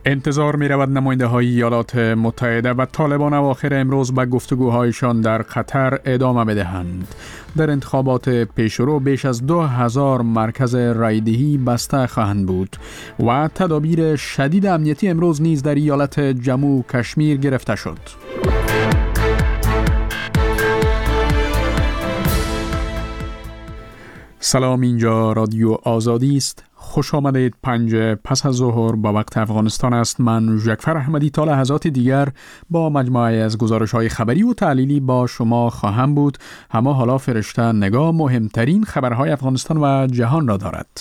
انتظار می رود نماینده های ایالات متحده و طالبان اواخر امروز به گفتگوهایشان در قطر ادامه بدهند. در انتخابات پیشرو بیش از 2000 مرکز رایدهی بسته خواهند بود و تدابیر شدید امنیتی امروز نیز در ایالت جموں و کشمیر گرفته شد. سلام، اینجا رادیو آزادی است. خوش آمدید. 5 پس از ظهر با وقت افغانستان است. من ژکفر احمدی تا لحظات دیگر با مجموعه از گزارش‌های خبری و تحلیلی با شما خواهم بود. اما حالا فرشته نگاه مهمترین خبرهای افغانستان و جهان را دارد.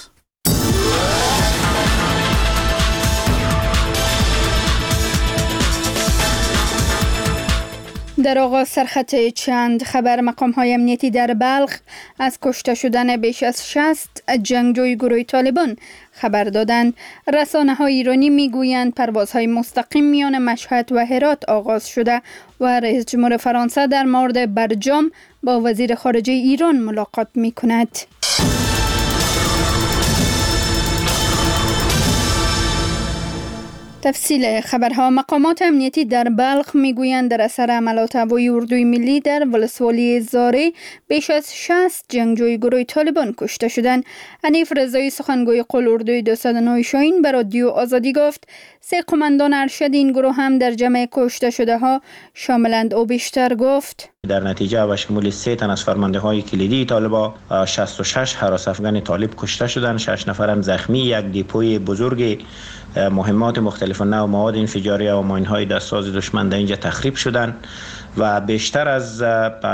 در آغاز سرخط چند خبر: مقام‌های امنیتی در بلخ از کشته شدن بیش از 60 جنگجوی گروه طالبان خبر دادند. رسانه‌های ایرانی میگویند پروازهای مستقیم میان مشهد و هرات آغاز شده و رئیس جمهور فرانسه در مورد برجام با وزیر خارجه ایران ملاقات می‌کند. تفصیل خبرها: مقامات امنیتی در بلخ میگویند در اثر عملات هوایی اردوی ملی در ولسوالی زاره بیش از 60 جنگجوی گروه طالبان کشته شدند. حنیف رضایی، سخنگوی قول اردوی 209 شاهین، به رادیو آزادی گفت 3 قماندان ارشد این گروه هم در جمع کشته شده ها شاملند. او بیشتر گفت در نتیجه و شمول 3 تن از فرمانده های کلیدی طالبان 66 هراس افغان طالب کشته شدند، 6 نفر هم زخمی. یک دیپوی بزرگ مهمات مختلف و نوع مواد انفجاری و ماین‌های دستساز دشمن در اینجا تخریب شدند و بیشتر از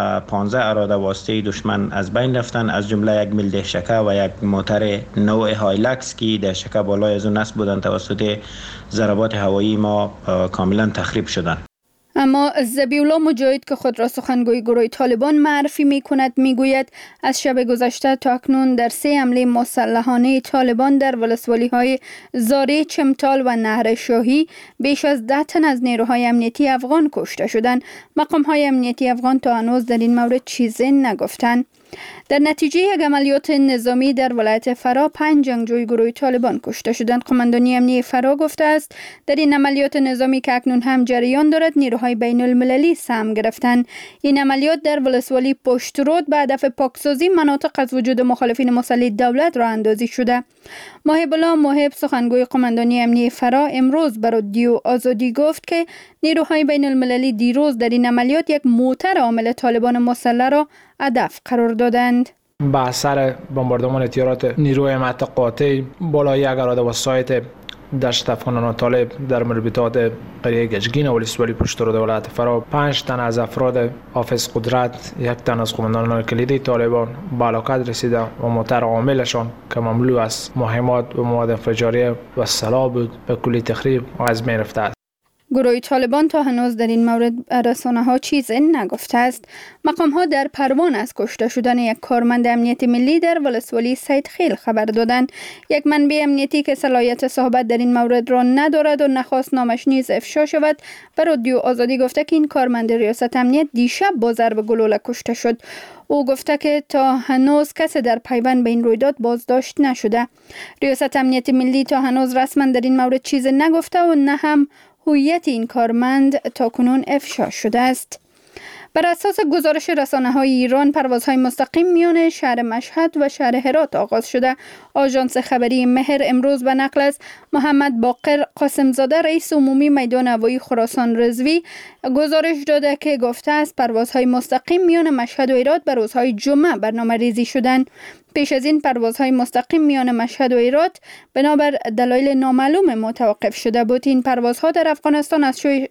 15 اراده واسطه دشمن از بین رفتند، از جمله یک میل دهشکه و یک موتر نوع هایلکس که دهشکه بالای از اون نصب بودند توسط ضربات هوایی ما کاملا تخریب شدند. اما ذبیح‌الله مجاهد که خود را سخنگوی گروه طالبان معرفی می‌کند میگوید از شب گذشته تا اکنون در 3 حمله مسلحانه طالبان در ولسوالی‌های زاره، چمتال و نهر شاهی بیش از 10 تن از نیروهای امنیتی افغان کشته شدند. مقام‌های امنیتی افغان تا هنوز در این مورد چیزی نگفتند. در نتیجه یک عملیات نظامی در ولایت فرا 5 جنگجوی گروه طالبان کشته شدند. قماندانی امنیتی فرا گفته است در این عملیات نظامی که اکنون هم جریان دارد نیروهای بین المللی سهم گرفتند. این عملیات در ولسوالی پشت رود به هدف پاکسازی مناطق از وجود مخالفین مسلح دولت راه اندازی شده. محب الله محب، سخنگوی قماندانی امنیتی فرا، امروز به رادیو آزادی گفت که نیروهای بین المللی دیروز در این عملیات یک موتر حامل طالبان مسلح را هدف قرار دادند. با اثر بمباردمان تیرات نیروی امنیت قاطع بالای یک اراده و سایت دشت افغانان طالب در مربوطات قریه گجگین و ولسوالی پشت رود ولایت فرا 5 تن از افراد حافظ قدرت، 1 تن از قماندانان کلیدی طالبان به هلاکت رسیده و موتر عاملشان که مملو از مهمات و مواد انفجاری و سلاح بود به کلی تخریب و از بین رفته است. گروه طالبان تا هنوز در این مورد رسانه‌ها چیزی نگفته است. مقام‌ها در پروان از کشته شدن یک کارمند امنیتی ملی در ولسوالی سیدخیل خبر دادند. یک منبع امنیتی که صلاحیت صحبت در این مورد را ندارد و نخواست نامش نیز افشا شود به رادیو آزادی گفته که این کارمند ریاست امنیت دیشب با ضرب گلوله کشته شد. او گفته که تا هنوز کسی در پیوند به این رویداد بازداشت نشده. ریاست امنیت ملی تا هنوز رسما در این مورد چیزی نگفته و نه هم هویت این کارمند تاکنون افشا شده است. بر اساس گزارش رسانه‌های ایران پروازهای مستقیم میان شهر مشهد و شهر هرات آغاز شده. آژانس خبری مهر امروز به نقل از محمد باقر قاسمزاده رئیس عمومی میدان هوایی خراسان رضوی گزارش داده که گفته است پروازهای مستقیم میان مشهد و هرات بر روزهای جمعه برنامه‌ریزی شدند. پیش از این پروازهای مستقیم میان مشهد و هرات بنابر دلایل نامعلوم متوقف شده بود. این پروازها در افغانستان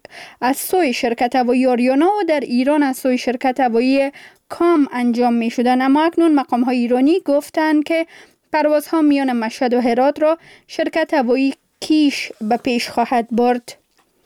از سوی شرکت هوایی آریانا و در ایران از سوی شرکت هوایی کام انجام می شدند. اما اکنون مقام‌های ایرانی گفتند که پروازها میان مشهد و هرات را شرکت هوایی کیش به پیش خواهد برد.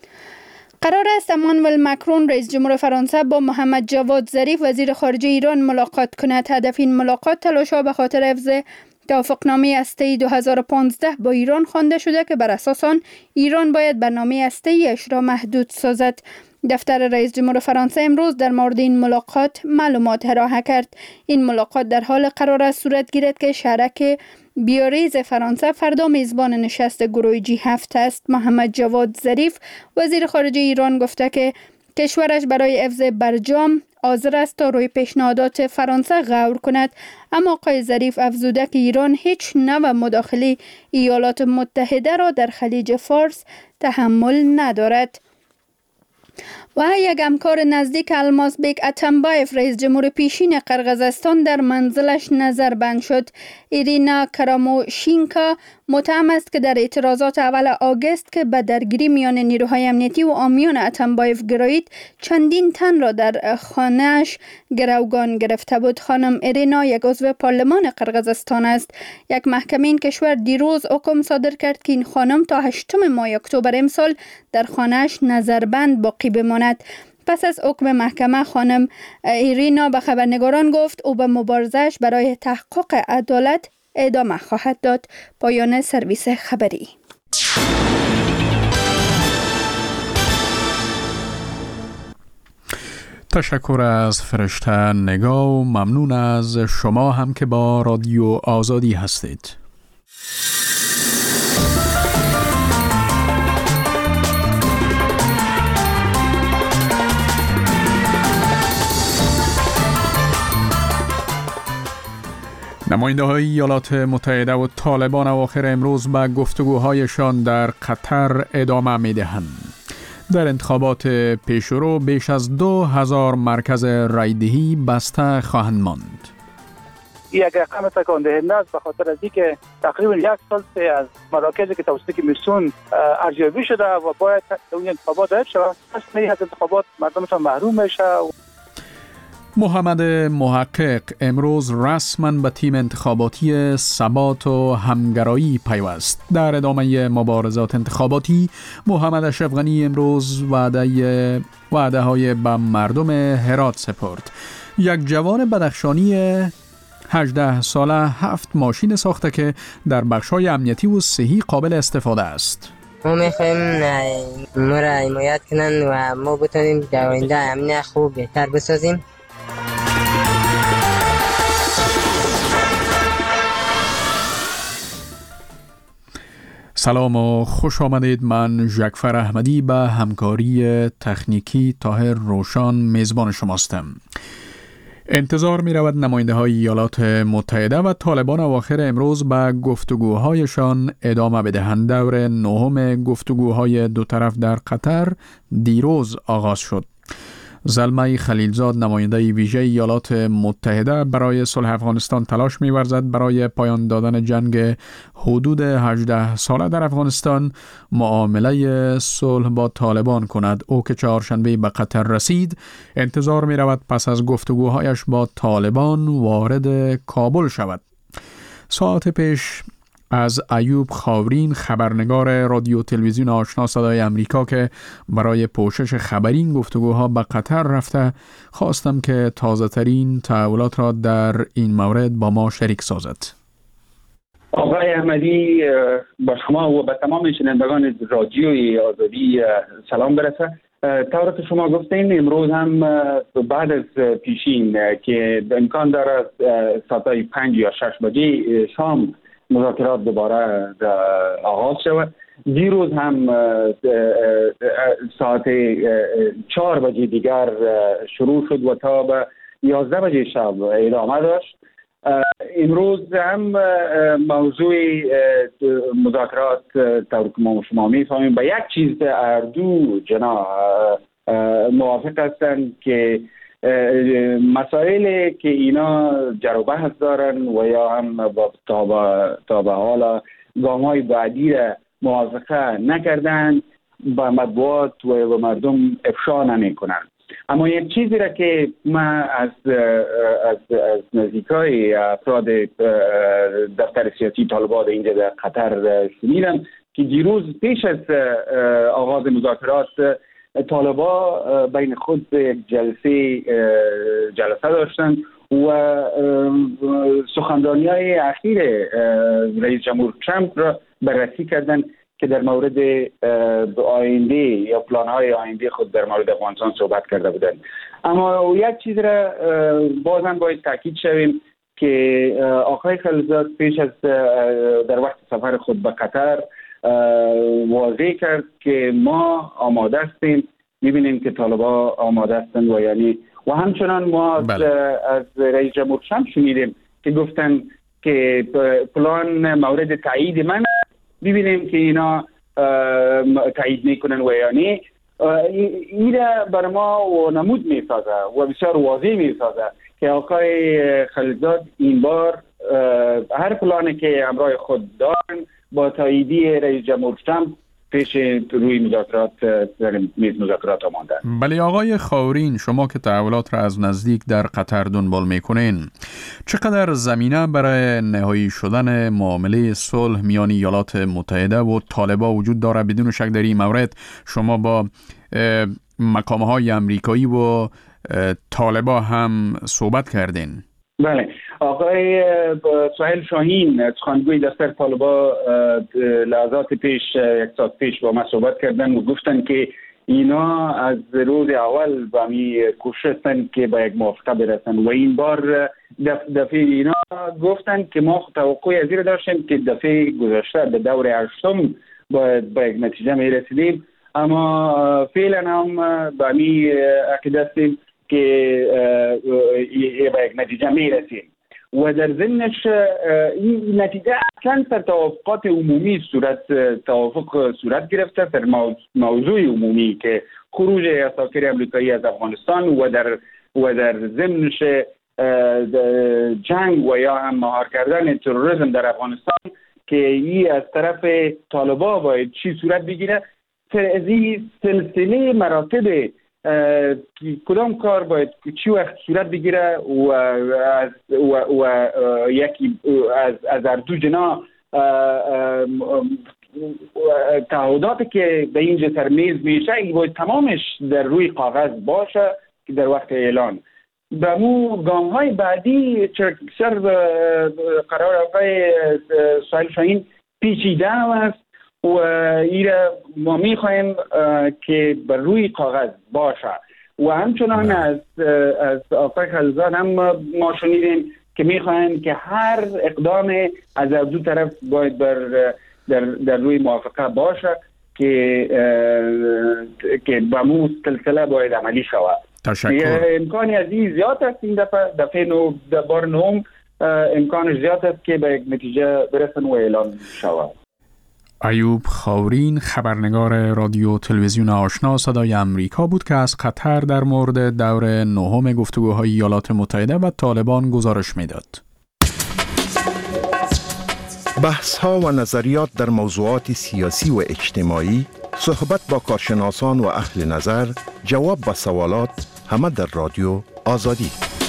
قرار است امانوئل مکرون رئیس جمهور فرانسه با محمد جواد ظریف وزیر خارجه ایران ملاقات کند. هدف این ملاقات تلاش‌ها به خاطر حفظ توافقنامه هسته‌ای 2015 با ایران خوانده شده که بر اساس آن ایران باید برنامه هسته‌ایش را محدود سازد. دفتر رئیس جمهور فرانسه امروز در مورد این ملاقات معلومات ارائه کرد. این ملاقات در حال قرار است صورت گیرد که شریک بیاریز فرانسه فردا میزبان نشست گروه G7 است. محمد جواد ظریف وزیر خارجه ایران گفته که کشورش برای حفظ برجام حاضر است تا روی پیشنهادات فرانسه غور کند، اما آقای ظریف افزوده که ایران هیچ نوع مداخله ایالات متحده را در خلیج فارس تحمل ندارد. و یک همکار نزدیک المازبک اتمبایف رئیس جمهور پیشین قرقیزستان در منزلش نظربند شد. ایرینا کراموشینکا متهم است که در اعتراضات اول آگوست که به درگیری میان نیروهای امنیتی و عامیان اتمبایف گرایید چندین تن را در خانه‌اش گروگان گرفته بود. خانم ایرینا یک عضو پارلمان قرقیزستان است. یک محکمه این کشور دیروز حکم صادر کرد که این خانم تا 8 ماه اکتبر امسال در خانه‌اش نظربند باقی بماند. پس از حکم محکمه خانم ایرینا به خبرنگاران گفت او به مبارزه‌اش برای تحقق عدالت ادامه خواهد داد. پایان سرویس خبری. تشکر از فرشته نگاه و ممنون از شما هم که با رادیو آزادی هستید. نماینده های ایالات متحده و طالبان اواخر امروز به گفتگوهایشان در قطر ادامه می دهند. در انتخابات پیشرو بیش از 2000 مرکز رایدهی بسته خواهند ماند. یک رقم تکان دهنده است، به خاطر از اینکه تقریبا 1 سال از مراکزی که توسط کمیسیون ارزیابی شده و باید اون انتخابات حذف شود، اصلا از انتخابات مردمشان محروم میشه. محمد محقق امروز رسما به تیم انتخاباتی ثبات و همگرایی پیوست. در ادامه مبارزات انتخاباتی محمد اشرف غنی امروز وعده های به مردم هرات سپرد. یک جوان بدخشانی 18 ساله 7 ماشین ساخته که در بخش‌های امنیتی و صحی قابل استفاده است. ما میخوایم ما را حمایت کنن و ما بتونیم در آینده امن خوب بهتر بسازیم. سلام و خوش آمدید. من ژکفر احمدی به همکاری تکنیکی طاهر روشان میزبان شماستم. انتظار می رود نماینده های ایالات متحده و طالبان اواخر امروز به گفتگوهایشان ادامه بدهند. دور 9 گفتگوهای دو طرف در قطر دیروز آغاز شد. زلمه خلیلزاد نماینده ویژه ایالات متحده برای صلح افغانستان تلاش می‌ورزد برای پایان دادن جنگ حدود 18 ساله در افغانستان معامله صلح با طالبان کند. او که چهارشنبه به قطر رسید انتظار می‌رود پس از گفتگوهایش با طالبان وارد کابل شود. ساعت پیش از ایوب خاورین خبرنگار رادیو تلویزیون آشنا صدای امریکا که برای پوشش خبری این گفتگوها به قطر رفته خواستم که تازه ترین تحولات را در این مورد با ما شریک سازد. آقای احمدی، با شما و به تمام شنوندگان رادیوی آزادی سلام برسه. طور که شما گفتین امروز هم بعد از پیشین که امکان دارد ساعت 5 یا 6 بجه شام مذاکرات دوباره آغاز شود، دیروز هم ساعت 4 بجه دیگر شروع شد و تا به 11 بجه شب ادامه داشت. امروز هم موضوع مذاکرات طور که ما شما میفهمیم به یک چیز هر دو جناح موافق هستند که مسائلی که اینا جر و بحث دارن و یا هم تا به حالا گام‌های بعدی را موافقه نکردن به مطبوعات و به مردم افشا نمی‌کنن. اما یک چیزی را که من از نزدیکای افراد دفتر سیاسی طالبان اینجا در قطر شنیدم که دیروز پیش از آغاز مذاکرات طالبا بین خود جلسه داشتند و سخنرانی‌های اخیر رئیس جمهور ترامپ را بررسی کردند که در مورد آینده یا پلان‌های آینده خود در مورد افغانستان صحبت کرده بودند. اما یک چیز را بازم باید تاکید شویم که آقای خلیلزاد پیش از در وقت سفر خود به قطر واضح کرد که ما آماده هستیم. می‌بینیم که طالبان آماده هستند و همچنان ما از رئیس جمهور هم شنیدیم که گفتن که پلان مورد تایید من، ببینیم که اینا تایید میکنن و یا نه. این بر ما نمود میسازه و بسیار واضح میسازه که آقای خلیلزاد این بار هر پلانی که همراه خود دارن با تاییدی رئیس جمهور ترامپ پیش روی مذاکرات میز مذاکرات آماده. بله آقای خاورین، شما که تحولات را از نزدیک در قطر دنبال میکنین، چقدر زمینه برای نهایی شدن معامله صلح میان ایالات متحده و طالبان وجود داره؟ بدون شک در این مورد شما با مقام‌های امریکایی و طالبان هم صحبت کردین. بله، آقای سهیل شاهین سخنگوی دفتر طالبان لحظات پیش، یک ساعت پیش با ما صحبت کردن و گفتن که اینا از روز اول با می کوشش هستن که با یک موافقه برسن و این بار دفعه اینا گفتن که ما توقع از این داشتیم که دفعه گذشته به دور هشتم باید با یک نتیجه می رسیدیم، اما فعلا هم با می عقیده هستیم که به یک نتیجه میرسیم و در ضمنش این نتیجه اصلا در توافقات عمومی توافق صورت گرفته در موضوع عمومی که خروج اساکر امریکایی از افغانستان و در ضمنش جنگ و یا هم مهار کردن تروریسم در افغانستان که این از طرف طالبان باید چی صورت بگیره. از این سلسله مراتب کدام کار باید چی وقت صورت بگیره و یکی از هر دو جنا تعهداتی که به اینجا سر میز میشه این باید تمامش در روی کاغذ باشه که در وقت اعلان به مو گام های بعدی سر قرار آقای سهیل شاهین پیچیده است و ایره ما میخوایم که بر روی کاغذ باشه و همچنان از آقای خلیلزاد هم ما شنیدیم که میخوایم که هر اقدام از دو طرف باید در روی موافقه باشه که با مو سلسله باید عملی شود. تشکر. امکانی از این زیاد است. این دفعه بار نهم امکانش زیاد است که به یک نتیجه برسن و اعلان شود. ایوب خاورین، خبرنگار رادیو تلویزیون آشنا صدای امریکا بود که از قطر در مورد دور نهم گفتگوهای ایالات متحده و طالبان گزارش میداد. بحث‌ها و نظریات در موضوعات سیاسی و اجتماعی، صحبت با کارشناسان و اهل نظر، جواب به سوالات، همه در رادیو آزادی.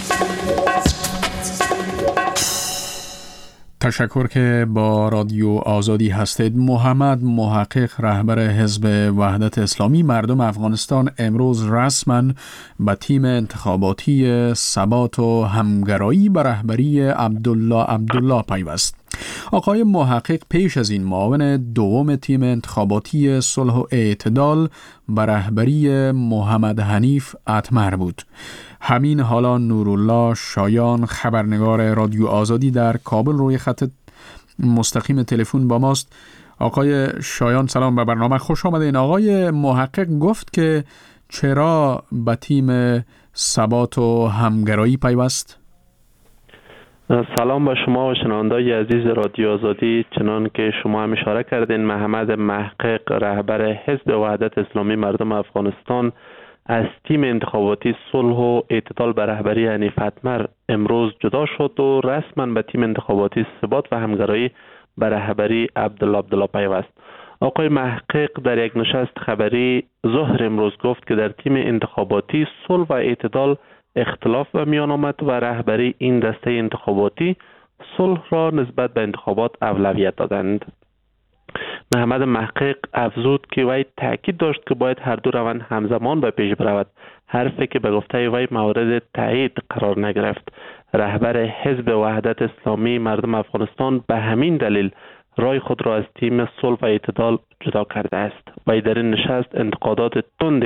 تشکر که با رادیو آزادی هستید. محمد محقق، رهبر حزب وحدت اسلامی مردم افغانستان، امروز رسما به تیم انتخاباتی ثبات و همگرایی به رهبری عبدالله پیوست. آقای محقق پیش از این معاون دوم تیم انتخاباتی صلح و اعتدال به رهبری محمد حنیف اتمر بود. همین حالا نورالله شایان، خبرنگار رادیو آزادی در کابل، روی خط مستقیم تلفن با ماست. آقای شایان سلام، به برنامه خوش آمدین. آقای محقق گفت که چرا به تیم ثبات و همگرایی پیوست؟ سلام به شما و شنوندگان عزیز رادیو آزادی. چنان که شما هم اشاره کردین، محمد محقق، رهبر حزب وحدت اسلامی مردم افغانستان، از تیم انتخاباتی صلح و اعتدال به رهبری حنیف اتمر امروز جدا شد و رسما به تیم انتخاباتی ثبات و همگرایی به رهبری عبدالله پیوست. آقای محقق در یک نشست خبری ظهر امروز گفت که در تیم انتخاباتی صلح و اعتدال اختلاف به میان آمد و رهبری این دسته انتخاباتی صلح را نسبت به انتخابات اولویت دادند. محمد محقق افزود که وی تاکید داشت که باید هر دو روند همزمان به پیش برود، حرفی که به گفته وی مورد تایید قرار نگرفت. رهبر حزب وحدت اسلامی مردم افغانستان به همین دلیل رای خود را از تیم صلح و اعتدال جدا کرده است. وی در این نشست انتقادات تند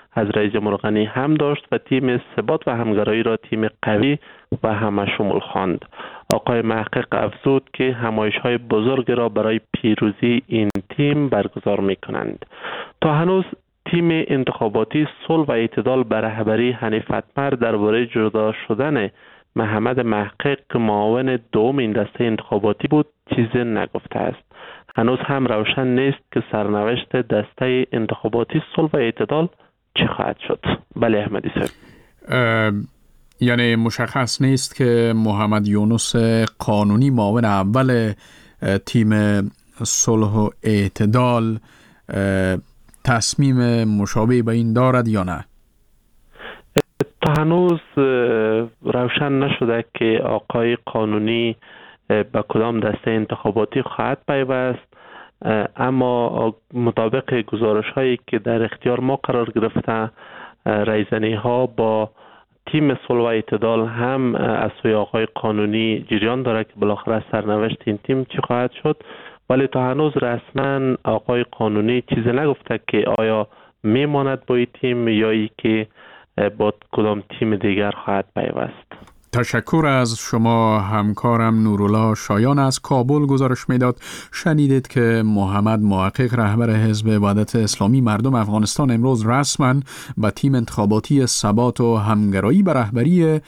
از رئیس جمهور غنی هم داشت و تیم ثبات و همگرایی را تیم قوی و همشمول خواند. آقای محقق افزود که همایش‌های بزرگ را برای پیروزی این تیم برگزار می‌کنند. تا هنوز تیم انتخاباتی صلح و اعتدال به رهبری حنیف اتمر درباره جدا شدن محمد محقق که معاون دوم این دسته انتخاباتی بود چیزی نگفته است. هنوز هم روشن نیست که سرنوشت دسته انتخاباتی صلح و اعتدال چه خواهد شد. بله احمدی صاحب. یعنی مشخص نیست که محمد یونس قانونی معاون اول تیم صلح و اعتدال تصمیم مشابه به این دارد یا نه؟ تا هنوز روشن نشده که آقای قانونی به کدام دسته انتخاباتی خواهد پیوست، اما مطابق گزارش هایی که در اختیار ما قرار گرفته رایزنی ها با تیم صلح و اعتدال هم از سوی آقای قانونی جریان داره که بالاخره سرنوشت این تیم چی خواهد شد، ولی تا هنوز رسما آقای قانونی چیزی نگفته که آیا میماند با این تیم یا ای که با کدام تیم دیگر خواهد پیوست. تشکر از شما. همکارم نورالله شایان از کابل گزارش میداد. شنیدید که محمد محقق رهبر حزب وحدت اسلامی مردم افغانستان امروز رسما به تیم انتخاباتی ثبات و همگرایی به رهبری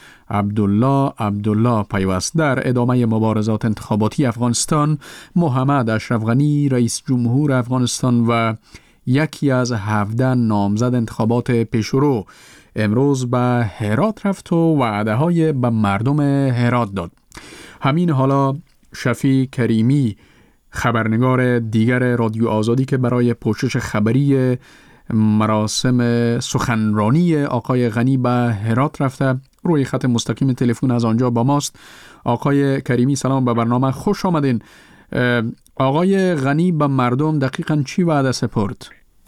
عبدالله پیوست. در ادامه مبارزات انتخاباتی افغانستان، محمد اشرف غنی رئیس جمهور افغانستان و یکی از 17 نامزد انتخابات پیشرو امروز به هرات رفت و وعده های به مردم هرات داد. همین حالا شفیع کریمی خبرنگار دیگر رادیو آزادی که برای پوشش خبری مراسم سخنرانی آقای غنی به هرات رفته روی خط مستقیم تلفن از آنجا با ماست. آقای کریمی سلام، به برنامه خوش آمدین. آقای غنی به مردم دقیقاً چی وعده سپرد؟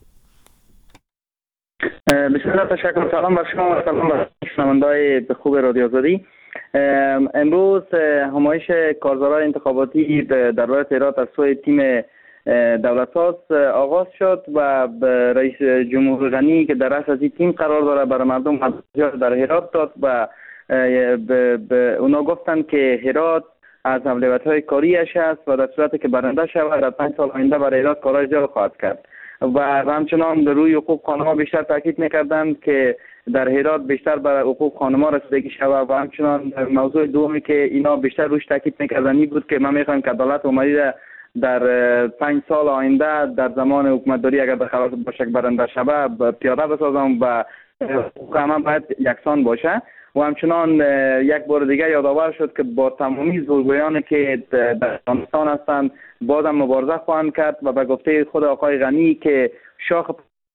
بسم الله، تشکر. سلام بر شما و سلام بر شنونده‌های خوب رادیو آزادی. امروز همایش کارزارهای انتخاباتی در ولایت هرات از سوی تیم دولت‌ساز آغاز شد و رئیس جمهور غنی که در رأس از این تیم قرار داره برای مردم در هرات داد و به اونا گفتن که هرات از اولویت‌های کاریش است و در صورتی که برنده شود در 5 سال آینده برای هرات کارهای جلو خواهد کرد و همچنان در روی حقوق خانم‌ها بیشتر تاکید می‌کردند که در هرات بیشتر بر حقوق خانم‌ها رسیدگی شود و همچنان موضوع دومی که اینا بیشتر روش تاکید می‌کردن این بود که ما می‌خوایم که عدالت عمومی در 5 سال آینده در زمان حکومتداری اگر به خلاف باشه برنده شود پیاده بسازم و حقوق همه باید یکسان باشه و همچنان یک بار دیگه یادآور شد که با تمامی زورگویانی که در افغانستان هستند بازم مبارزه خواهند کرد و به گفته خود آقای غنی که شاخ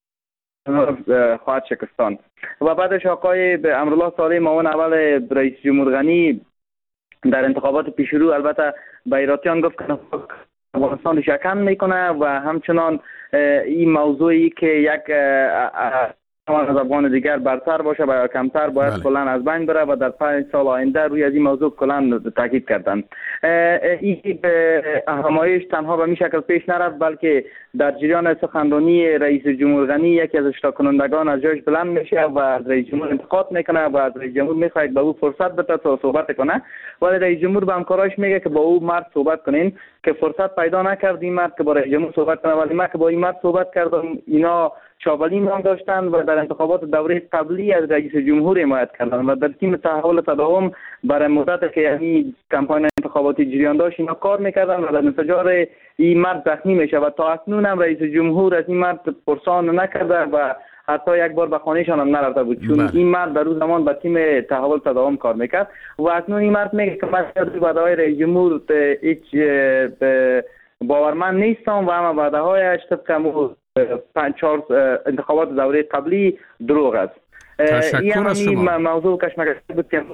خواهد شکستان. و بعدش آقای امرالله صالح معاون اول رئیس جمهور غنی در انتخابات پیشرو البته به ایراتیان گفت که افغانستان شکن میکنه و همچنان این موضوعی که یک از افغان دیگر برتر باشه و کمتر باید کلاً از بین بره و در 5 سال آینده روی از این موضوع کلاً تاکید کردن. این همایش تنها به این شکل پیش نرفت بلکه در جریان سخنرانی رئیس جمهور غنی یکی از اشتراک کنندگان از جایش بلند میشه و از رئیس جمهور انتقاد میکنه و از رئیس جمهور میخواد به او فرصت بده تا صحبت کنه، ولی رئیس جمهور به همکاراش میگه که با او مرد صحبت کنین که فرصت پیدا نکرد این مرد که با رئیس جمهور صحبت کنه، ولی من که با این مرد صحبت کردم اینا چابلی هم داشتن و در انتخابات دوره قبلی از رئیس جمهور حمایت کردن و در تیم تحول تداوم برای مدت که یعنی کمپاین انتخاباتی جریان داشت اینا کار میکردن و در انفجار این مرد زخمی میشه و تا اکنون هم رئیس جمهور از این مرد پرسان نکرده و حتی یک بار به خانهشان هم نرفته بود چون این مرد در اون زمان با تیم تحول تداوم کار میکرد و اکنون این مرد میگه که من وعده‌های رئیس جمهور هیچ باورمند نیستم و اما وعده‌هایش طبق 5-4 انتخابات دوره قبلی دروغ است. تشکر از شما. موضوع کشمکش بود که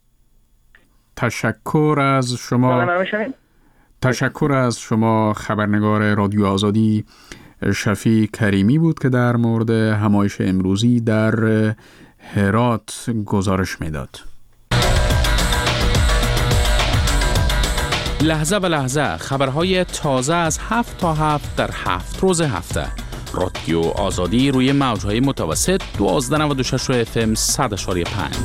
تشکر از شما خبرنگار رادیو آزادی شفیع کریمی بود که در مورد همایش امروزی در هرات گزارش میداد. لحظه به لحظه خبرهای تازه از 7 تا 7 در 7 روز هفته رادیو آزادی روی موجهای متوسط 1296 FM 100.5.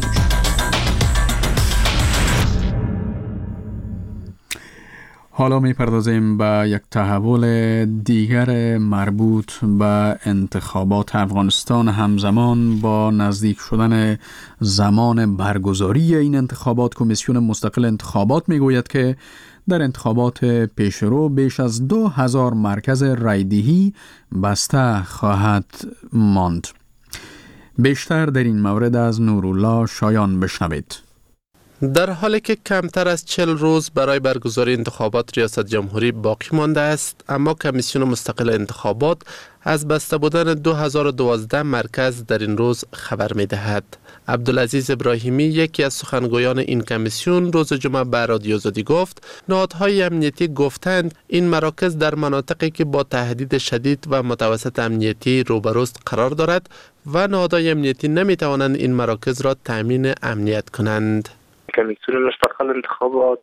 حالا می‌پردازیم به یک تحول دیگر مربوط به انتخابات افغانستان. همزمان با نزدیک شدن زمان برگزاری این انتخابات، کمیسیون مستقل انتخابات میگوید که در انتخابات پیشرو بیش از 2000 مرکز رایدهی بسته خواهد ماند. بیشتر در این مورد از نورالله شایان بشنوید. در حالی که کمتر از 40 روز برای برگزاری انتخابات ریاست جمهوری باقی مانده است، اما کمیسیون مستقل انتخابات از بسته بودن 2012 مرکز در این روز خبر می دهد. عبدالعزیز ابراهیمی، یکی از سخنگویان این کمیسیون، روز جمعه به رادیو آزادی گفت نهادهای امنیتی گفتند این مراکز در مناطقی که با تهدید شدید و متوسط امنیتی روبروست قرار دارد و نهادهای امنیتی نمی توانند این مراکز را تامین امنیت کنند. کمیسیون مستقل انتخابات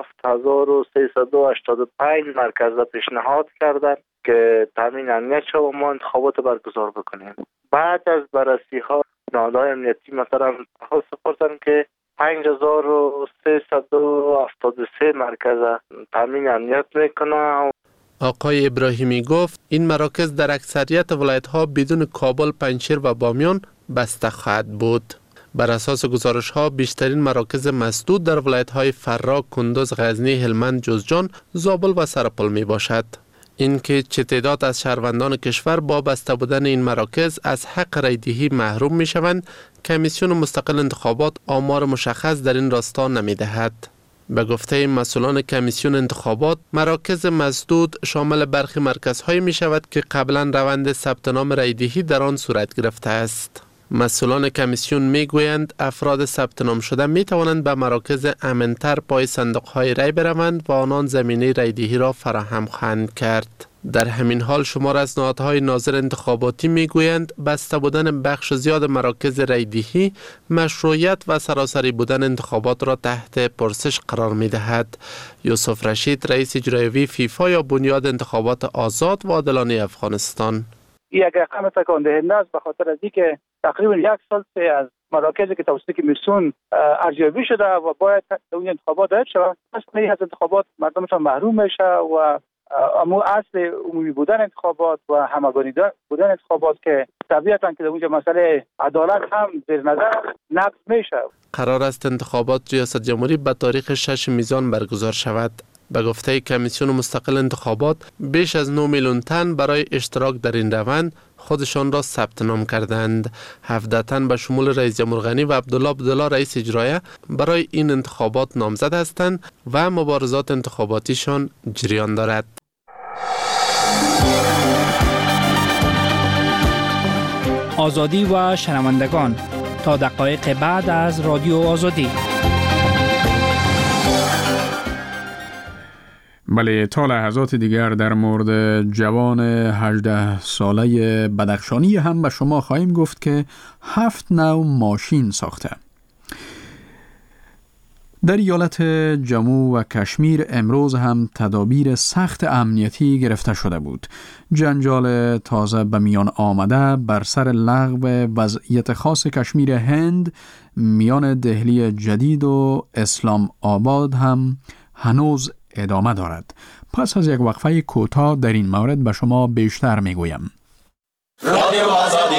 7385 مرکز را پیشنهاد کردند که تامین امنیت شد و ما انتخابات برگزار بکنیم. بعد از بررسی ها نهادهای امنیتی مثلا سپردن که 5373 مرکز تامین امنیت میکنه. آقای ابراهیمی گفت این مراکز در اکثریت ولایت ها بدون کابل، پنجشیر و بامیان بسته خواهد بود. بر اساس گزارش ها بیشترین مراکز مسدود در ولایت های فرا، کندوز، غزنی، هلمند، جوزجان، زابل و سرپل می باشد. اینکه چه تعداد از شهروندان کشور با بسته بودن این مراکز از حق رایدهی محروم می شوند، کمیسیون مستقل انتخابات آمار مشخص در این راستا نمی دهد. به گفته مسئولان کمیسیون انتخابات، مراکز مسدود شامل برخی مرکزهایی می شود که قبلا روند ثبت نام رایدهی در آن صورت گرفته است. مسئولان کمیسیون می گویند افراد ثبت نام شده می توانند به مراکز امن‌تر پای صندوق‌های رای بروند و آنان زمینه رایدهی را فراهم خواهند کرد. در همین حال شمار از نهادهای ناظر انتخاباتی می گویند بسته بودن بخش زیاد مراکز رایدهی مشروعیت و سراسری بودن انتخابات را تحت پرسش قرار می دهد. یوسف رشید، رئیس اجرایی فیفا یا بنیاد انتخابات آزاد و عادلانه افغانستان: یک رقم تکان دهنده است، به خاطر از اینکه تقریبا 1 سال از مراکزی که توسط کمیسیون ارزیابی شده و باید اون انتخابات داشته شود، اصلا از انتخابات مردمشان محروم میشه و اما اصل عمومی بودن انتخابات و همگانی بودن انتخابات که طبیعتاً که در اونجا مسئله عدالت هم زیر نظر نقض میشه. قرار است انتخابات ریاست جمهوری به تاریخ 6 میزان برگزار شود. به گفته کمیسیون مستقل انتخابات، بیش از 9 میلیون تن برای اشتراک در این روند خودشان را ثبت نام کردند. 17 تن به شمول رئیس جمهور غنی و عبدالله رئیس اجرایی برای این انتخابات نامزد هستند و مبارزات انتخاباتیشان جریان دارد. آزادی و شنوندگان، تا دقایق بعد از رادیو آزادی. بله، تا لحظات دیگر در مورد جوان 18 ساله بدخشانی هم به شما خواهیم گفت که 7 نوع ماشین ساخته. در ایالت جموں و کشمیر امروز هم تدابیر سخت امنیتی گرفته شده بود. جنجال تازه به میان آمده بر سر لغو وضعیت خاص کشمیر هند میان دهلی جدید و اسلام آباد هم هنوز ادامه دارد. پس از یک وقفه کوتاه در این مورد به شما بیشتر میگویم. رادیو آزادی.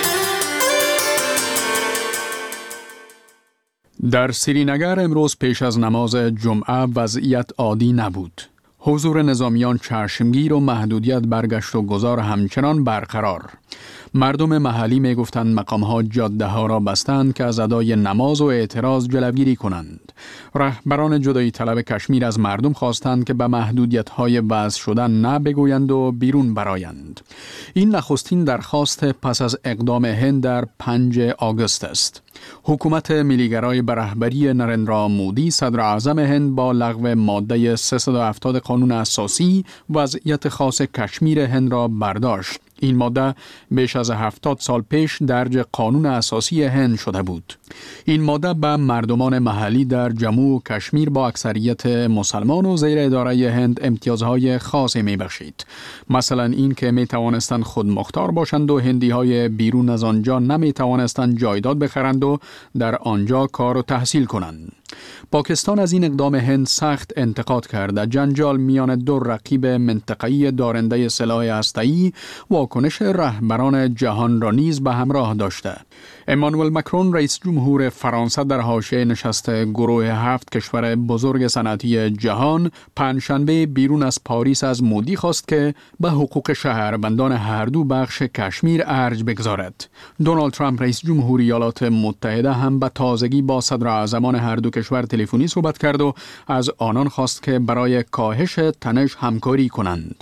در سرینگر امروز پیش از نماز جمعه وضعیت عادی نبود. حضور نظامیان چشمگیر و محدودیت برگشت و گذار همچنان برقرار. مردم محلی می گفتند مقام‌ها جاده ها را بستند که از ادای نماز و اعتراض جلوگیری کنند. رهبران جدایی طلب کشمیر از مردم خواستند که به محدودیت‌های وضع شده نه بگویند و بیرون برآیند. این نخستین درخواست پس از اقدام هند در 5 آگوست است. حکومت ملیگرای به رهبری نرندرا مودی صدر اعظم هند با لغو ماده 370 قانون اساسی وضعیت خاص کشمیر هند را برداشت. این ماده بیش از 70 سال پیش درج قانون اساسی هند شده بود. این ماده به مردمان محلی در جموں و کشمیر با اکثریت مسلمان و زیر اداره هند امتیازهای خاصی می بخشید. مثلا این که می توانستند خود مختار باشند و هندی های بیرون از آنجا نمی توانستند جایداد بخرند و در آنجا کار و تحصیل کنند. پاکستان از این اقدام هند سخت انتقاد کرده. جنجال میان دو رقیب منطقه‌ای دارنده سلاح هسته‌ای واکنش رهبران جهان را نیز به همراه داشته. امانوئل مکرون رئیس جمهور فرانسه در حاشیه نشست گروه 7 کشور بزرگ صنعتی جهان پنجشنبه بیرون از پاریس از مودی خواست که به حقوق شهروندان هر دو بخش کشمیر ارج بگذارد. دونالد ترامپ رئیس جمهور ایالات متحده هم به تازگی با صدراعظمان هر دو کشور تلفنی صحبت کرد و از آنان خواست که برای کاهش تنش همکاری کنند.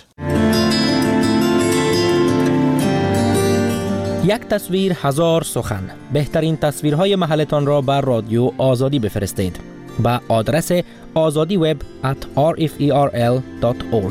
یک تصویر هزار سخن. بهترین تصویرهای محلتان را بر رادیو آزادی بفرستید به آدرس azadiweb@rferl.org.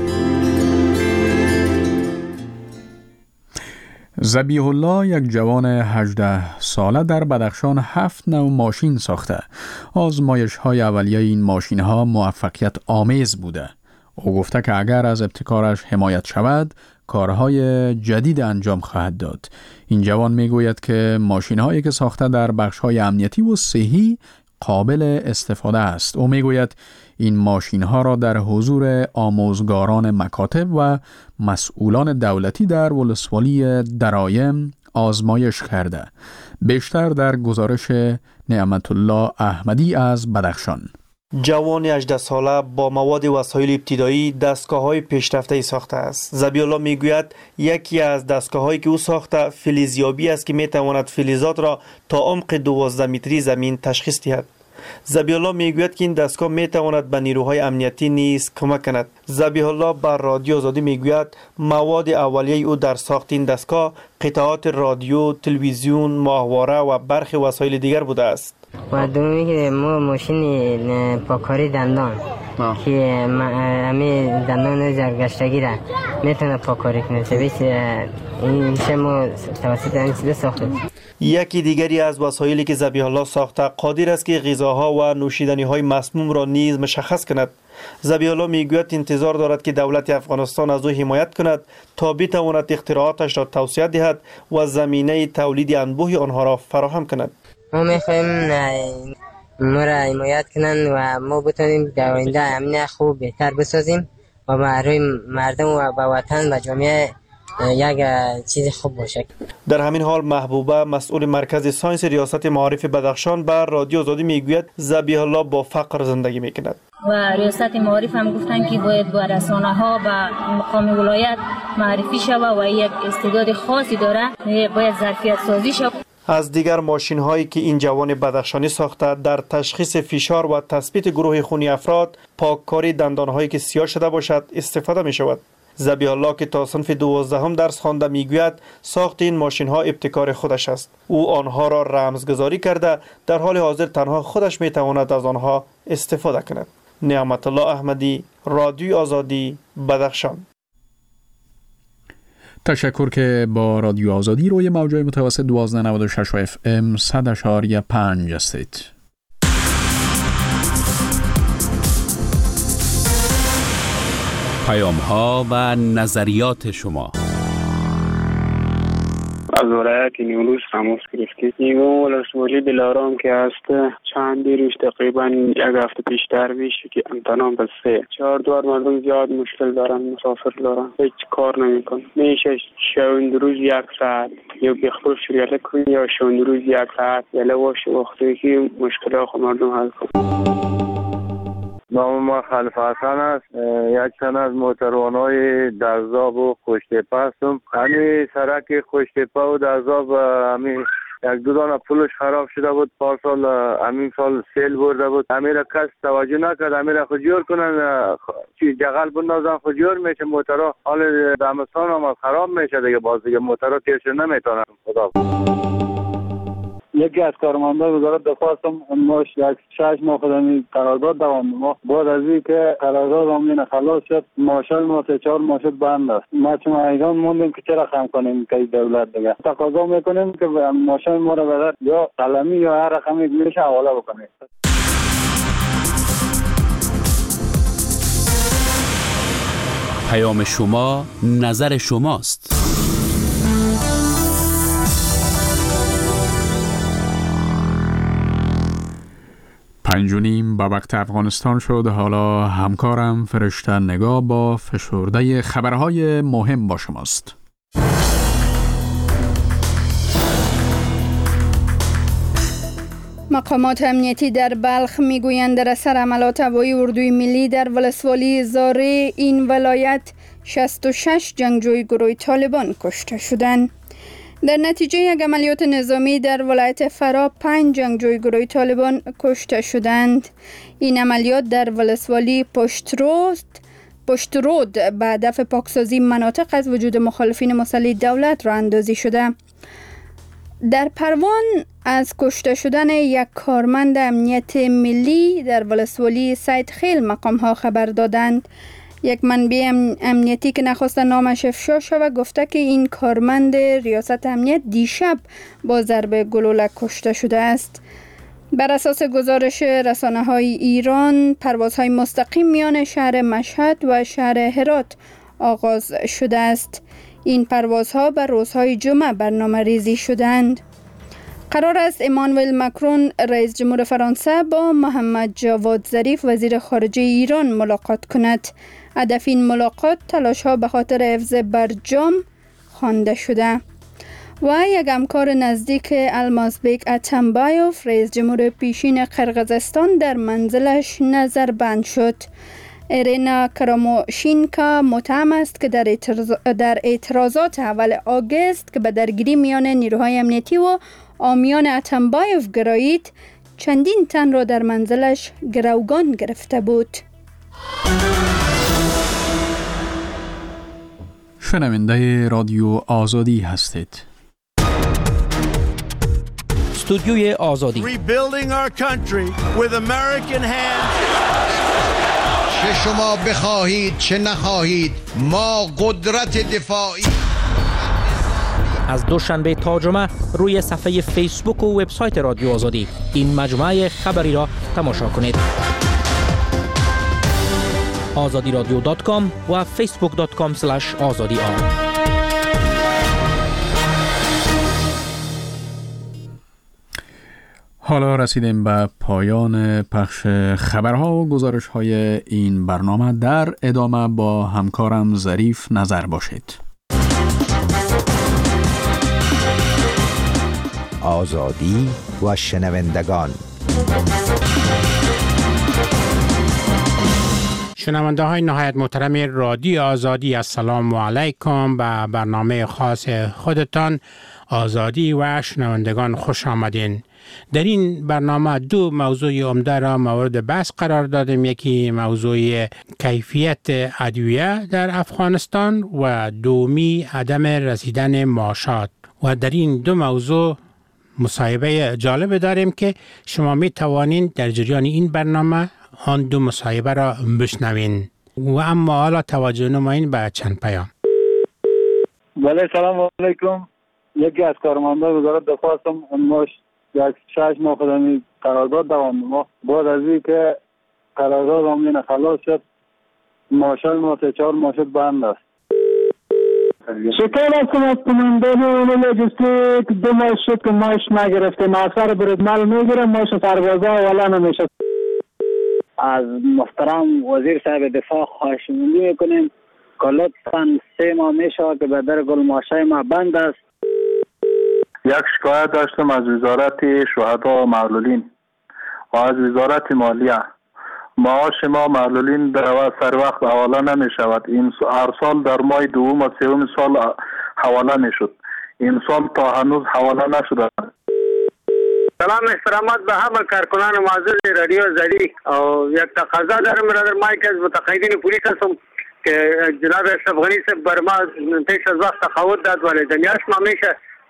ذبیح الله یک جوان 18 ساله در بدخشان 7 نوع ماشین ساخته. آزمایش‌های اولیه این ماشین‌ها موفقیت آمیز بوده. او گفته که اگر از ابتکارش حمایت شود، کارهای جدید انجام خواهد داد. این جوان میگوید که ماشین‌هایی که ساخته در بخش‌های امنیتی و صحی قابل استفاده است. او میگوید این ماشین‌ها را در حضور آموزگاران مکاتب و مسئولان دولتی در ولسوالی درایم آزمایش کرده. بیشتر در گزارش نعمت الله احمدی از بدخشان. جوان 18 ساله با مواد وسایل ابتدایی دستگاه‌های پیشرفته‌ای ساخته است. ذبیح الله میگوید یکی از دستگاه‌هایی که او ساخته فلزیابی است که میتواند فلزات را تا عمق 12 متری زمین تشخیص دهد. ذبیح الله میگوید که این دستگاه میتواند به نیروهای امنیتی نیز کمک کند. ذبیح الله بر رادیو آزادی میگوید مواد اولیه او در ساخت این دستگاه قطعات رادیو، تلویزیون، ماهواره و برخی وسایل دیگر بوده است. و دومی که ما ماشین پاکاری دندان که همه دندان زرگشتگی را میتونه پاکاری کنه. این ما توسط این چیز ساختیم. یکی دیگری از وسایلی که ذبیح الله ساخته قادر است که غذاها و نوشیدنی‌های مسموم را نیز مشخص کند. ذبیح الله میگوید انتظار دارد که دولت افغانستان از او حمایت کند تا بتواند اختراعاتش را توسعه دهد و زمینه تولید انبوه آنها را فراهم کند. ما میخوایم ما را حمایت کنند و ما بتونیم در آینده امن خوب بهتر بسازیم و برای مردم و به وطن و جامعه یک چیز خوب باشه. در همین حال محبوبه مسئول مرکز ساینس ریاست معارف بدخشان بر رادیو آزادی میگوید ذبیح الله با فقر زندگی میکند. و ریاست معارف هم گفتن که باید با رسانه ها به مقام ولایت معرفی شود و یک استعداد خاصی داره، باید ظرفیت سازی شود. از دیگر ماشین هایی که این جوان بدخشانی ساخته در تشخیص فشار و تثبیت گروه خونی افراد، پاککاری دندان هایی که سیاه شده باشد استفاده می شود. ذبیح الله که تا صنف 12 درس خوانده میگوید ساخت این ماشین ها ابتکار خودش است. او آنها را رمزگذاری کرده، در حال حاضر تنها خودش می تواند از آنها استفاده کند. نعمت الله احمدی، رادیو آزادی، بدخشان. تشکر که با رادیو آزادی روی موجهای متوسط 1296 و FM 100.5 هستید. پیام‌ها و نظریات شما. از ولایت نیمروز تماس گرفتید. نیمه ولسوالی دلارام که هست چند روز تقریبا یک هفته پیشتر میشه که امتحان بسته 4 دوار مردم زیاد مشکل دارن، مسافر دارن، هیچ کار نمیکن. میشه شوند روز 1 ساعت یا بخور شریعه کنی یا شوند روز 1 ساعت یله باشه وقتی که مشکل خود مردم حل کن. نام ما خلیفه حسن است. یک تن از موتروانای درزاب و خوشتپه هستم. همین سرک خوشتپه و درزاب همین یک دو دانه پولش خراب شده بود. پارسال همین سال سیل برده بود. همین را کس توجه نکرد. همین را خود جور کنن، جغل بندازن خود جور میشه. موترها حال دمستان هم خراب میشه دیگه. باز دیگه موترها تیرش نمیتونن. خدا یکی از کارمندان وزارت دفاع هستم. ما 6 ماه خدمتی قرارداد دوام ما بعد از اینکه قرارداد آمدن خلاص شد ماشین ما 4 ماه شد بند است. ما چون ایران موندیم که چرا خم کنیم که دولت دیگه تقاضا میکنیم که ماشین ما رو بدن یا قلمی یا هر رقمی میشه حواله بکنه. پیام شما نظر شماست. 5:30 به وقت افغانستان شد. حالا همکارم فرشته نگاه با فشرده خبرهای مهم با شماست. مقامات امنیتی در بلخ میگویند در اثر عملات هوایی اردوی ملی در ولسوالی زاره این ولایت 66 جنگجوی گروه طالبان کشته شدند. در نتیجه یک عملیات نظامی در ولایت فرا 5 جنگجوی گروه طالبان کشته شدند. این عملیات در ولسوالی پشت رود به هدف پاکسازی مناطق از وجود مخالفین مسلح دولت را اندازی شده. در پروان از کشته شدن یک کارمند امنیت ملی در ولسوالی سید خیل مقام ها خبر دادند. یک منبع امنیتی که نخواست نامش افشا شود گفته که این کارمند ریاست امنیت دیشب با ضرب گلوله کشته شده است. بر اساس گزارش رسانه‌های ایران پروازهای مستقیم میان شهر مشهد و شهر هرات آغاز شده است. این پروازها بر روزهای جمعه برنامه ریزی شدند. قرار است امانوئل مکرون رئیس جمهور فرانسه با محمد جواد ظریف وزیر خارجه ایران ملاقات کند. هدف این ملاقات تلاش‌ها به خاطر حفظ برجام خوانده شده. و یک همکار نزدیک المازبک اتمبایوف رئیس جمهور پیشین قرقیزستان در منزلش نظربند شد. ایرینا کراموشینکا متهم است که در اعتراضات اول آگوست که به درگیری میان نیروهای امنیتی و عامیان اتمبایوف گرایید چندین تن را در منزلش گروگان گرفته بود. شنونده رادیو آزادی هستید. استودیوی آزادی. Rebuilding our country with American hands. چه شما بخواهید چه نخواهید ما قدرت دفاعی. از دوشنبه تا جمعه روی صفحه فیسبوک و وبسایت رادیو آزادی این مجموعه خبری را تماشا کنید. azadiradio.com و facebook.com/azadi. حالا رسیدیم به پایان پخش خبرها و گزارش‌های این برنامه. در ادامه با همکارم ظریف نظر باشید. آزادی و شنوندگان. شنونده های نهایت محترم رادیو آزادی، السلام علیکم. به برنامه خاص خودتان آزادی و شنوندگان خوش آمدین. در این برنامه دو موضوع عمده را مورد بحث قرار دادیم. یکی موضوع کیفیت ادویه در افغانستان و دومی عدم رسیدن معاشات. و در این دو موضوع مصاحبه جالب داریم که شما می توانید در جریان این برنامه آن دو مصاحبه را بشنوین. و اما حالا توجه نمایید به چند پیام. بله، سلام علیکم. یکی از کارمندان وزارت دفاع هستم. ما 6 ماه خدمتی قرارداد دوام ما بعد از اینکه قرارداد آمدن خلاص شد ماشین ما 4 ماه شد بند است. شکایت هستم از کماندان لوجستیک 2 ماه شد که ماش نگرفته. ناصر بردمال میگیره ماش سربازه اولا نمیشه. از محترم وزیر صاحب دفاع خواهش میکنیم که لطفاً 3 ماه میشه که به در گل ماشه ما بند است. یک شکایت داشتم از وزارت شهدا و معلولین و از وزارت مالیه. معاش ما معلولین در سر وقت حواله نمی شود. این هر سال در ماه دوم و سوم سال حواله می شد. این سال تا هنوز حواله نشده. سلام احترامات به همه کارکنان معزز رادیو آزادی. یک تقاضا دارم برادر مایک از متقاعدین پولیس هستم که جناب اشرف غنی صاحب بر ما پیش از وقت تقاعد داد ولی دنیاش ما میشه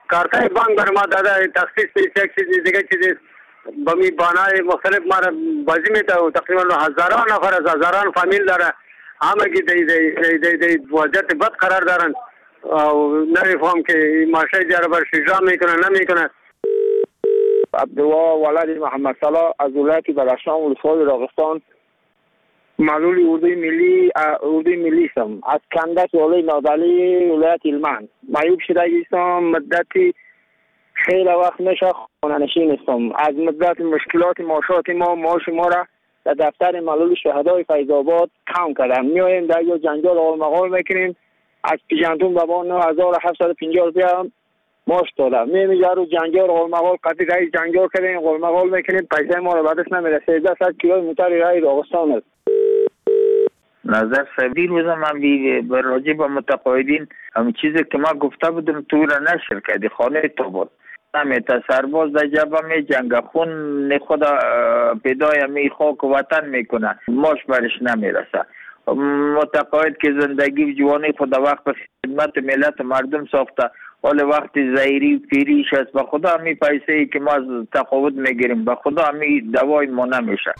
کارتای بانک برای ما داده، تخصیص یک چیز دیگه چیزی با می بانای مختلف ما را بازی میده و تقریبا هزاران نفر از هزاران فامیل داره، همه کی دی وضعیت بد قرار دارن و نمیفهم که ماشه دیاره بر شجاع میکنه نمیکنه. عبدالله ولد محمد صلاح از ولایت بدخشان ولسوالی راغستان، معلول اردوی ملی هستم. از کندک ولای نادعلی ولایت هلمند معیوب شده هستم. مدتی خیلی وقت میشه خانه‌نشین هستم. از مدت مشکلات معاشات معاش ما را در دفتر معلول شهدای فیض آباد کم کردم. میایم در یک جنجال آلمغال میکنیم، از پیشنتون به ما 9750 روپیه معاش داده. میمیجه رو جنجال آلمغال قطعی رای جنجال کردیم، آلمغال میکنیم، پیسه ما را بعدش نمیرسه. 1300 کیلومتر رای راغستان است. نظر صدی روزم من بر راجع به متقاعدین همین چیزی که ما گفته بودم تو را نشر کردی. خانه تو بود نمیتا سرباز در جبه می جنگ خون خود پیدای می خاک وطن میکنه، ماش برش نمیرسه. متقاعد که زندگی و جوانی خود وقت به خدمت ملت مردم ساخته، حال وقت زایری پیریش است. به خدا همی پیسه ای که ما از تقاعد میگیریم به خدا همی دوای ما نمیشه.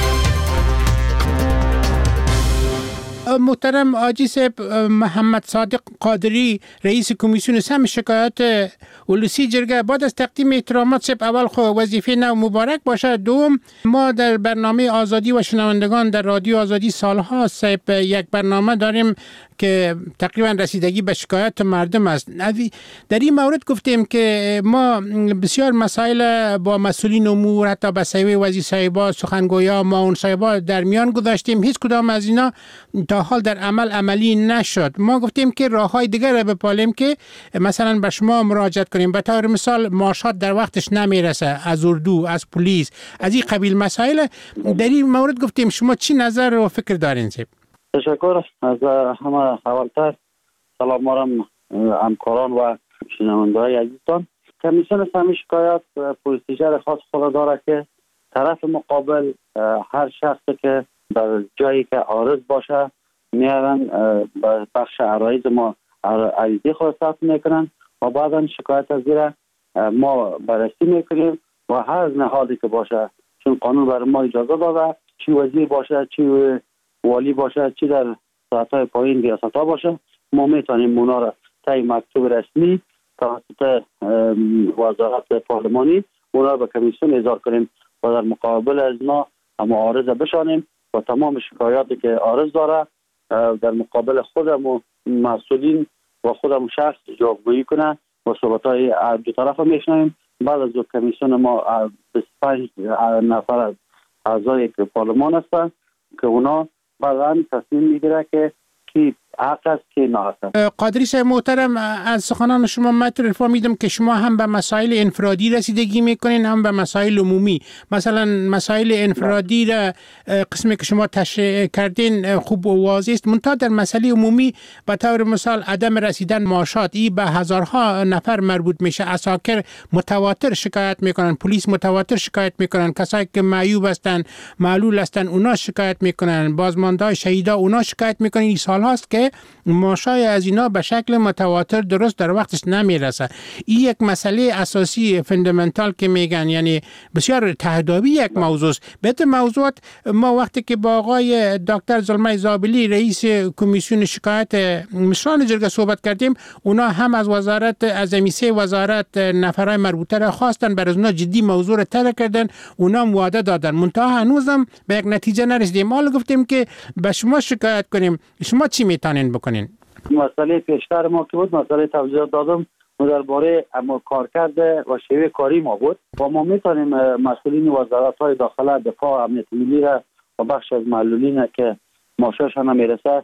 محترم آجی صاحب، محمد صادق قادری رئیس کمیسیون سهم شکایات ولسی جرگه، بعد از تقدیم احترامات صاحب اول خو وظیفه نو مبارک باشه. دوم ما در برنامه آزادی و شنوندگان در رادیو آزادی سالها صاحب یک برنامه داریم که تقریبا رسیدگی به شکایت مردم است. در این مورد گفتیم که ما بسیار مسائل با مسئولین امور، حتی به سوی وزیر صاحبا، سخنگویا، معاون صاحبا در میان گذاشتیم. هیچ کدام از اینا تا حال در عملی نشد. ما گفتیم که راههای دیگر را بپالیم که مثلا به شما مراجعت کنیم. به طور مثال معاشات در وقتش نمیرسه از اردو، از پلیس، از این قبیل مسائل. در این مورد گفتیم شما چی نظر و فکر دارین؟ تشکر از همه. اولتر سلام مارم همکاران و شنونده‌های عزیزتان. کمیسیون سهم شکایات پروسیجر خاص خود داره که طرف مقابل هر شخصی که در جایی که عارض باشه میارن به بخش عرایض ما عریضه خود ثبت میکنن و بعدا شکایت از زیر ما بررسی میکنیم و هر نهادی که باشه، چون قانون برای ما اجازه داده، چی وزیر باشه، چی والی باشه، چی در سطح پایین ریاست‌ها باشه، ما میتونیم اونا را طی مکتوب رسمی توسط وزارت پارلمانی اونا به کمیسیون اظهار کنیم و در مقابل از اینا معارضه بشانیم و تمام شکایاتی که عارض داره در مقابل خودم و مسئولین و خودم شخص جوابگویی کنه و صحبت‌های دو طرف میشنویم. بعد از کمیسیون ما 25 نفر از اعضای پارلمان هستن که اونا بعداً تصمیم میگیره که کی حق است که نه است. قادری صاحب محترم، از سخنان شما متن فهمیدم که شما هم به مسائل انفرادی رسیدگی میکنین هم به مسائل عمومی. مثلا مسائل انفرادی را قسمی که شما تشریح کردین خوب و واضح است، منتها در مسئله عمومی به طور مثال عدم رسیدن معاشات به هزارها نفر مربوط میشه. عساکر متواتر شکایت میکنن، پلیس متواتر شکایت میکنن، کسایی که معیوب هستن، معلول هستن اونا شکایت میکنن، بازماندهای شهیدا اونا شکایت میکنن. این سال هاست که معاشای از اینا به شکل متواتر درست در وقتش نمیرسه. این یک مسئله اساسی فاندامنتال که میگن، یعنی بسیار تهدابی یک موضوع است. به موضوعات ما وقتی که با آقای دکتر زلمه زابلی رئیس کمیسیون شکایت مشران جرگه صحبت کردیم، اونا هم از وزارت از امیسه وزارت نفرای مربوطه را خواستن، برای اونا جدی موضوع را طرح کردن، اونا وعده دادن، منتها هنوزم به یک نتیجه نرسیدیم. حالا گفتیم که به شما شکایت کنیم، شما چی میتونین بکنین؟ مسئله پیشتر ما که بود مسئله توضیحات دادم درباره کارکرد و شیوه کاری ما بود و ما میتونیم مسئولین وزارت‌های داخله، دفاع، امنیت ملی را و بخش از معلولین که معاششان نمیرسه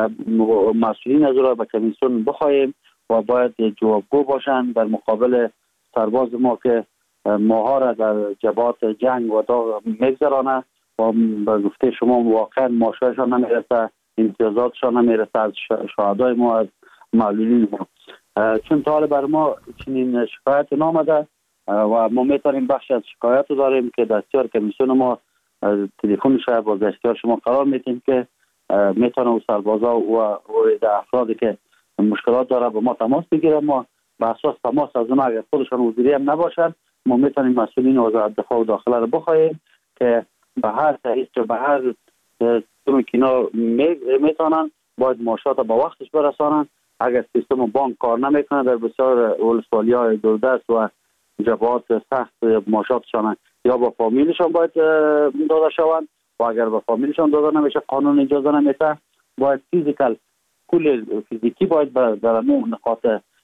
مسئولین از را به کمیسیون بخواهیم و باید جوابگو باشند در مقابل سرباز ما که ماها را در جبهات جنگ و داغ میگذرانه و به گفته شما واقعا معاششان نمیرسه، امتیازاتشان نمیرسه از شهدای ما، از معلولین ما. چون تا حال بر ما چنین شکایت نامده و ما میتونیم بخش از شکایت رو داریم که دستیار کمیسیون ما تلفن شاید با دستیار شما قرار میتیم که میتونه سربازا و افرادی که مشکلات داره با ما تماس بگیره. ما به اساس تماس از اونها اگر خودشان حضوری هم نباشند ما میتونیم مسئولین وزارت دفاع و داخله رو بخواهیم که به هر تحریک به هر سیستم که اینا میتونن باید معاشات به وقتش برسانن. اگر سیستم بانک کار نمیکنه در بسیار ولسوالی‌های دوردست و جبهات سخت معاشاتشان یا با فامیلشان باید داده شوند و اگر با فامیلشان داده نمیشه قانون اجازه نمیده باید کل فیزیکی باید در اون نقاط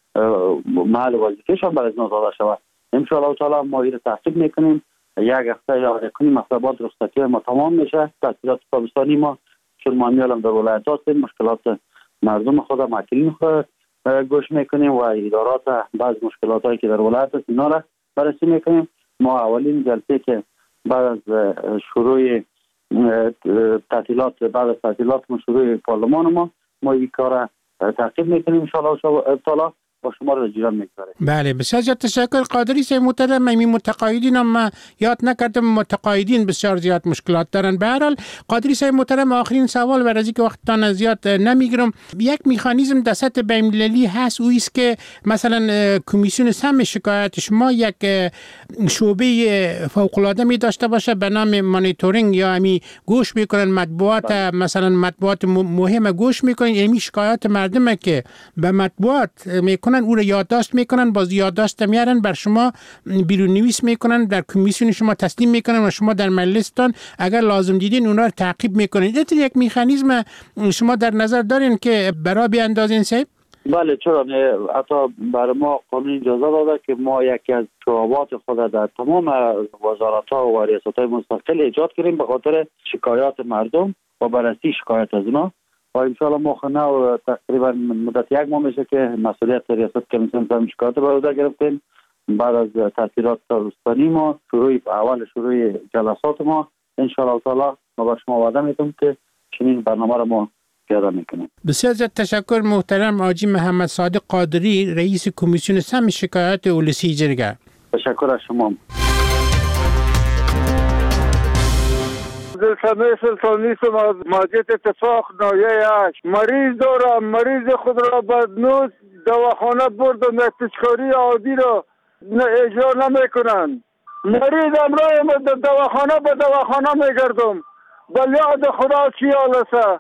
محل وظیفهشان برای ازنا داده شود. ان شاء الله تعالی ما این تعقیب میکنیم. یک هفته یا کنیم هفته بعد رخصتی ما تمام میشه. تعطیلات تابستانی ما چون ما میالم در ولایت هستیم مشکلات مردم خود معطلین خود گوش میکنیم و ادارات بعض مشکلات هایی که در ولایت هست اینا را بررسی میکنیم. ما اولین جلسه که بعد از شروع تعطیلات بعد از تعطیلات شروع پارلمان ما این کار تعقیب میکنیم ان شاء الله تعالی با شما رو جیران میگذاریم. بله بسیار زیاد تشکر قادری صاحب محترم. این متقاعدین هم یاد نکردم متقاعدین بسیار زیاد مشکلات دارن. به هر حال قادری صاحب محترم آخرین سوال برای اینکه وقتتان زیاد نمیگیرم یک مکانیزم در سطح بین‌المللی هست او است که مثلا کمیسیون سم شکایت شما یک شعبه فوق العاده می داشته باشه به نام مانیتورینگ یا امی گوش میکنن مطبوعات مثلا مطبوعات مهم گوش میکنن یعنی شکایات مردم که به مطبوعات میکنن او رو یادداشت میکنن باز یادداشت میارن بر شما بیرون نویس میکنن در کمیسیون شما تسلیم میکنن و شما در مجلستان اگر لازم دیدین اونا رو تعقیب میکنین. این یک مکانیزم شما در نظر دارین که برای بیاندازین صاحب؟ بله چرا حتی برای ما قانون اجازه داده که ما یکی از شعبات خود در تمام وزارت‌ها و ریاست‌های مستقل ایجاد کنیم به خاطر شکایات مردم و بررسی شکایت از اونا و ان شاء الله ما خنا تقریبا مدت یک ماه میشه که مسئولیت ریاست کمیسیون سم شکایات بر عهده گرفتیم. بعد از تعطیلات تابستانی ما شروع جلسات ما ان شاء الله تعالی ما با شما وعده میدم که چنین برنامه رو ما پیاده میکنیم. بسیار زیاد تشکر محترم حاجی محمد صادق قادری رئیس کمیسیون سم شکایات اولسی جرگه. تشکر از شما. دلسمه سلطانی از ماجد اتفاق نایه مریض دارم. مریض خود را به نوز دواخانه بردم احتشکاری عادی را اجرا نمیکنن. مریض امرای دواخانه به دواخانه میگردم بل یاد خدا چی آلسه.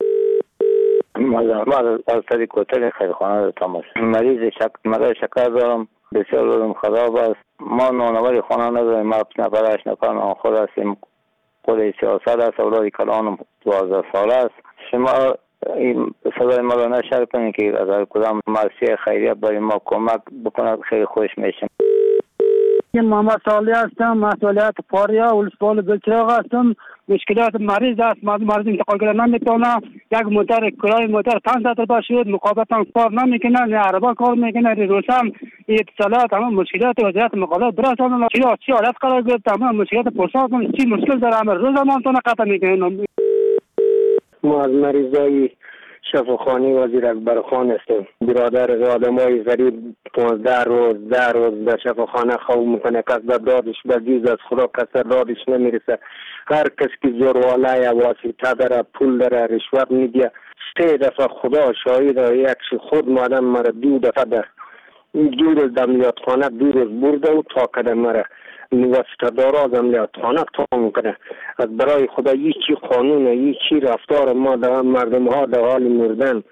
ما از طریق کوتل خیرخانه تماس مریض شکر دارم بسیار دارم خراب است. ما نانوری خانه نداریم. ما نفر 8 نفر من خود هستیم. خود سیاست است. اولاد کلان 12 ساله است. شما این صدای ما را نشر کنید که اگر کدام مرسی خیریه برای ما کمک بکند خیلی خوش میشم. من محمد صالح هستم. مسئولیت پاریا ولسوالی بلچراغ هستم. مشکلات مریض است. مردم انتقال کردن نمیتونه. یک موتر کرای موتر 500 روپیه شد. مقابلتان کار نمیکنه. نه عربا کار میکنه. روزم اتصالات همه مشکلات وضعیت مقابلت برسانم. چی حالت قرار گرفت همه مشکلات پرسان کنم. چی مشکل داره همه روزمان تو قطع میکنه. ما از مریضای شفاخانه وزیر اکبر خان هستیم. برادر آدمای غریب 15 روز 10 روز در شفاخانه خواب میکنه. کس در دادش بجیز از خدا کس در دادش نمیرسه. هر کس که زورواله یا واسطه داره پول داره رشوت میده. 3 دفعه خدا شاهد یک خود مادم مرا 2 دفعه در 2 روز در عملیاتخانه 2 روز برده و تا کده مرا واسطه داره از عملیاتخانه تا میکنه. از برای خدا هیچی قانون هیچی رفتار ما در مردم ها در حال مردن.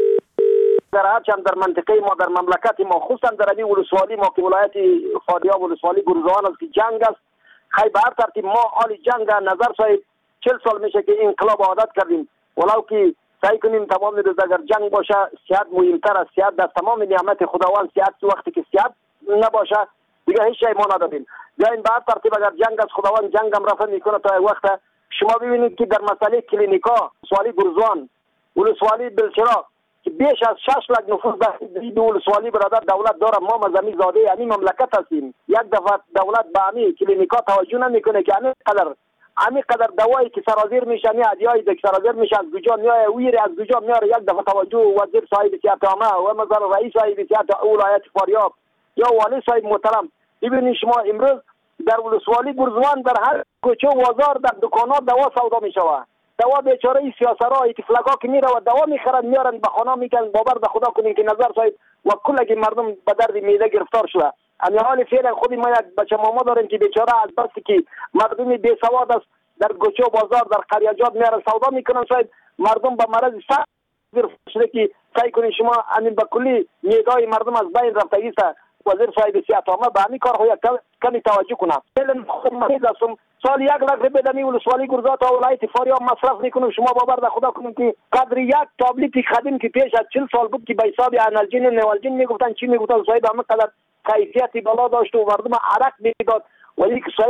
در هرچند در منطقه ما در مملکت ما خصوصا در این ولسوالی ما که ولایت فاریاب ولسوالی گرزوان است که جنگ است خیلی به هر ترتیب ما حال جنگ نظر صاحب 40 سال میشه که انقلاب عادت کردیم ولو که سعی کنیم تمام روز اگر جنگ باشه صحت مهمتر است. صحت در تمام نعمت خداوند صحت وقتی که صحت نباشه دیگه هیچ شی ما نداریم. بیاین به هر ترتیب اگر جنگ از خداوند جنگ هم رفع میکنه تا وقت شما ببینید که در مسئله کلینیکا ولسوالی گرزوان ولسوالی بلچراغ که بیش از 6 لک نفوس در ولسوالی برادر دولت داره. ما مزمی زاده همین مملکت هستیم. یک دفعه دولت به همین کلینیکا توجه نمیکنه که همین قدر دوایی که سرازیر میشه نه ادیایی که سرازیر میشه از کجا میاد ویر از کجا میاره یک دفعه توجه وزیر صاحب صحت عامه و مثلا رئیس صاحب صحت ولایت فاریاب یا والی صاحب محترم ببینید شما امروز در ولسوالی گرزوان در هر کوچه و بازار در دکانات دوا سودا میشود. دوا بیچاره سیاسرا ایتفلاقا که میره و دوا میخرن میارن به خانه میگن باور به خدا کنین که نظر صاحب و کلگی مردم به درد معده گرفتار شده. امی حال فعلا خودی ما یک بچه ماما داریم که بیچاره از بس که مردم بی سواد است در گوشه و بازار در قریاجات میارن سودا میکنن، شاید مردم به مرض سخت گرفته شده که سعی کنید شما همین به کلی میگای مردم از بین رفتگی است. وزیر صاحب صحت عامه به همین کار خود کمی توجه کنه. فعلا خود مریض هستم، سال 1 لک روپیه دمی ولسوالی گرزا تا ولایت فاریاب مصرف میکنم. شما باور در خدا کنید که قدر یک تابلت قدیم که پیش از 40 سال بود که به حساب انالژین نوالژین میگفتن چی میگفتن، صاحب همه قدر کیفیتی بالا داشت و مردم عرق میداد، ولی که